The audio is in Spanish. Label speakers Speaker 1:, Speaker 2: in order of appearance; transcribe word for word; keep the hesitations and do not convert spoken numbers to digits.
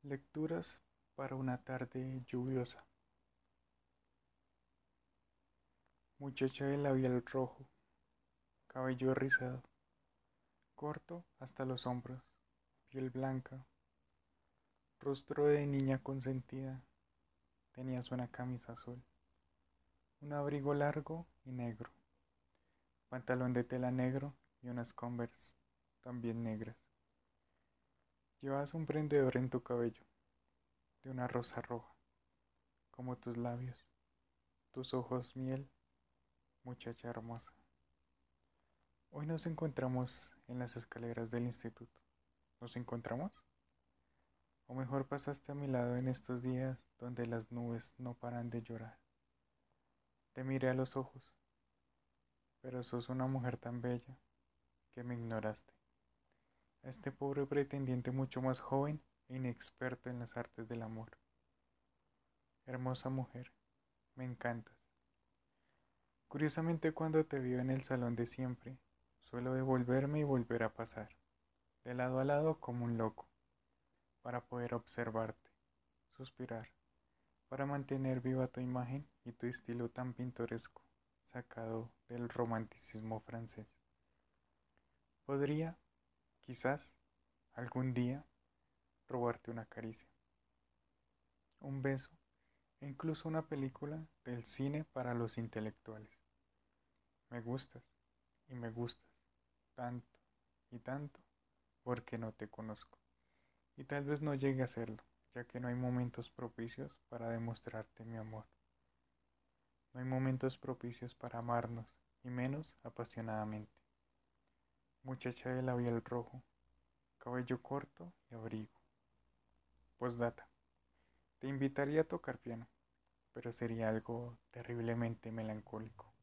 Speaker 1: Lecturas para una tarde lluviosa. Muchacha de labial rojo, cabello rizado, corto hasta los hombros, piel blanca, rostro de niña consentida. Tenías una camisa azul, un abrigo largo y negro, pantalón de tela negro y unas Converse también negras. Llevabas un prendedor en tu cabello, de una rosa roja, como tus labios, tus ojos miel, muchacha hermosa. Hoy nos encontramos en las escaleras del instituto. ¿Nos encontramos? O mejor pasaste a mi lado en estos días donde las nubes no paran de llorar. Te miré a los ojos, pero sos una mujer tan bella que me ignoraste. A este pobre pretendiente mucho más joven e inexperto en las artes del amor. Hermosa mujer, me encantas. Curiosamente cuando te veo en el salón de siempre, suelo devolverme y volver a pasar, de lado a lado como un loco, para poder observarte, suspirar, para mantener viva tu imagen y tu estilo tan pintoresco, sacado del romanticismo francés. Podría, quizás, algún día, robarte una caricia, un beso e incluso una película del cine para los intelectuales. Me gustas y me gustas tanto y tanto porque no te conozco. Y tal vez no llegue a serlo, ya que no hay momentos propicios para demostrarte mi amor. No hay momentos propicios para amarnos, y menos apasionadamente. Muchacha de labial rojo, cabello corto y abrigo. Postdata. Te invitaría a tocar piano, pero sería algo terriblemente melancólico.